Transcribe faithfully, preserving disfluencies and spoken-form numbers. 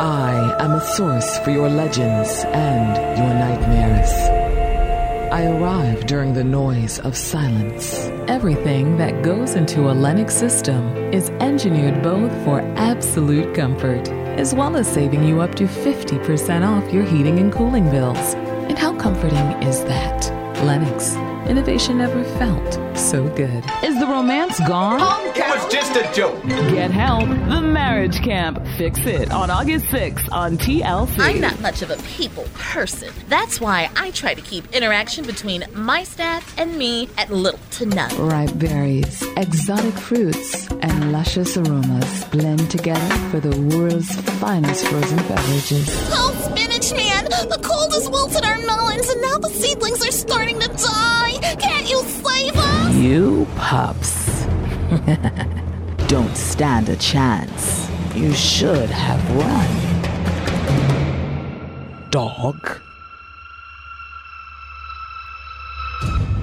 I am a source for your legends and your nightmares. I arrive during the noise of silence. Everything that goes into a Lennox system is engineered both for absolute comfort, as well as saving you up to fifty percent off your heating and cooling bills. And how comforting is that? Lennox. Innovation never felt so good. Is the romance gone? It was just a joke. Get help. The Marriage Camp. Fix it on August sixth on T L C. I'm not much of a people person. That's why I try to keep interaction between my staff and me at little to none. Ripe berries, exotic fruits, and luscious aromas blend together for the world's finest frozen beverages. Oh, spinach man! The cold has wilted our melons, and now the seedlings are starting to die. Can't you save us? You pups don't stand a chance. You should have run. Dog.